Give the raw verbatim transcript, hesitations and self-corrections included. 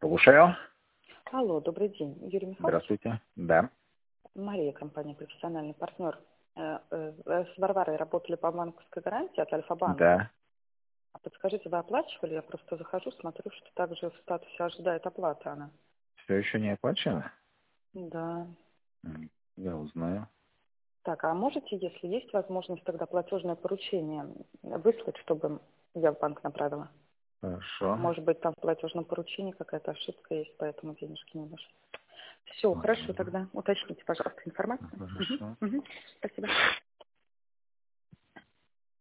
Слушаю. Алло, добрый день. Юрий Михайлович? Здравствуйте. Да. Мария, компания «Профессиональный партнер». Э, э, э, С Варварой работали по банковской гарантии от Альфа-банка. Да. А подскажите, вы оплачивали? Я просто захожу, смотрю, что также в статусе ожидает оплаты она. Все еще не оплачено? Да. М, Я узнаю. Так, а можете, если есть возможность, тогда платежное поручение выслать, чтобы я в банк направила? Хорошо. Может быть, там в платежном поручении какая-то ошибка есть, поэтому денежки не дошли. Все, хорошо Мгм. тогда. Уточните, пожалуйста, информацию. Мгм, Хорошо. мгм. Спасибо.